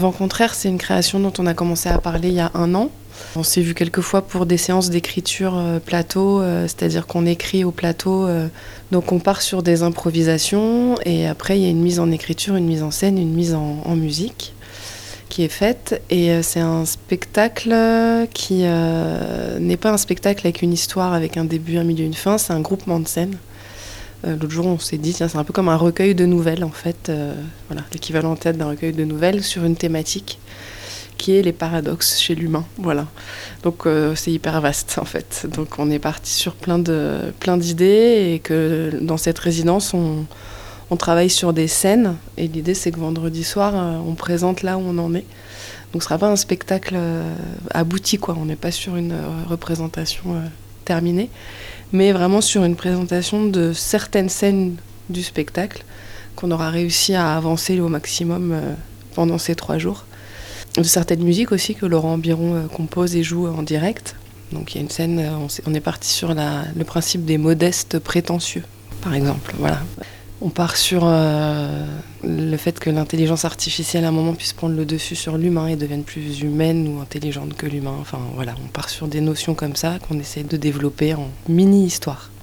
Vent contraire, c'est une création dont on a commencé à parler il y a 1 an. On s'est vu quelques fois pour des séances d'écriture plateau, c'est-à-dire qu'on écrit au plateau. Donc on part sur des improvisations et après il y a une mise en écriture, une mise en scène, une mise en musique qui est faite. Et c'est un spectacle qui n'est pas un spectacle avec une histoire, avec un début, un milieu, une fin, c'est un groupement de scènes. L'autre jour, on s'est dit, tiens, c'est un peu comme un recueil de nouvelles, en fait. Voilà, l'équivalent en théâtre d'un recueil de nouvelles sur une thématique qui est les paradoxes chez l'humain. Voilà. Donc, c'est hyper vaste, en fait. Donc, on est parti sur plein d'idées et que dans cette résidence, on travaille sur des scènes. Et l'idée, c'est que vendredi soir, on présente là où on en est. Donc, ce sera pas un spectacle abouti, quoi. On n'est pas sur une représentation terminée, mais vraiment sur une présentation de certaines scènes du spectacle qu'on aura réussi à avancer au maximum pendant ces 3 jours. De certaines musiques aussi que Laurent Biron compose et joue en direct. Donc il y a une scène, on est parti sur le principe des modestes prétentieux, par exemple. Voilà. On part sur le fait que l'intelligence artificielle à un moment puisse prendre le dessus sur l'humain et devienne plus humaine ou intelligente que l'humain. Enfin voilà, on part sur des notions comme ça qu'on essaie de développer en mini-histoire.